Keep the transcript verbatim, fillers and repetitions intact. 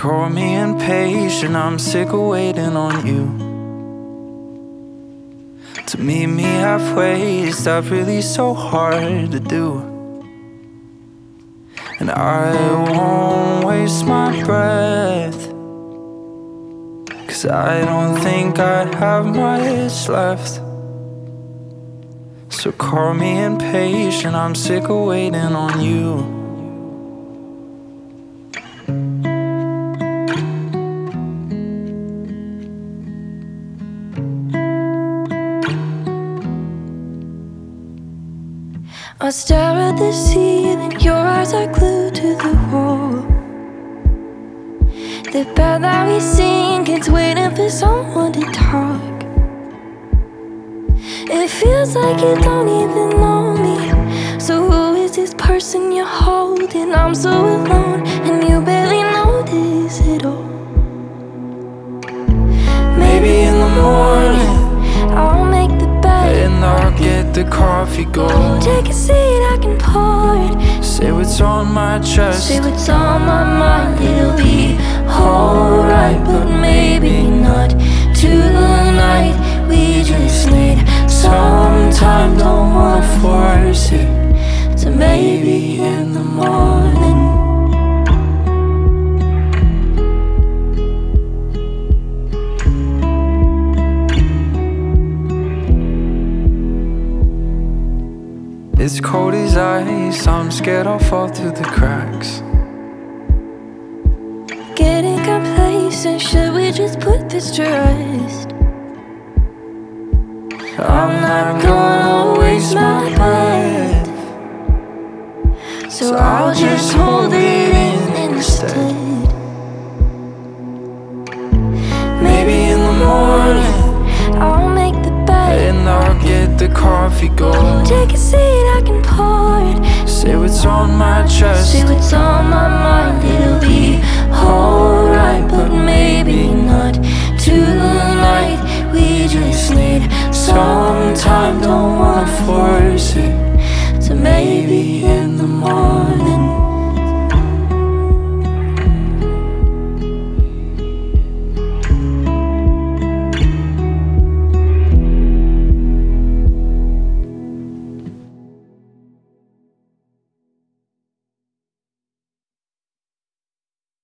call me impatient, I'm sick of waiting on you to meet me halfway. Is that really so hard to do? And I won't waste my breath, 'cause I don't think I have much left. So call me impatient, I'm sick of waiting on you. I stare at the ceiling, your eyes are glued to the wall. The bed that we sing, it's waiting for someone to talk. It feels like you don't even know me. So who is this person you're holding? I'm so alone and you barely notice it all. Maybe in the morning I'll make the bed and I'll get the coffee going. Take a seat, I can pour it. Say what's on my chest, Say what's on my mind. It'll be alright, but maybe not tonight. We just need some time, don't wanna force it. So maybe in the morning. It's cold as ice, I'm scared I'll fall through the cracks. Getting complacent, should we just put this to rest? I'm not gonna waste my breath, so I'll just hold it in instead. Maybe in the morning I'll make the bed and I'll get the coffee going. Take a seat, I can pour it. Say what's on my chest, Say what's on my mind. It'll be alright, but maybe not tonight. We just need some time, don't wanna force it. So maybe in the morning.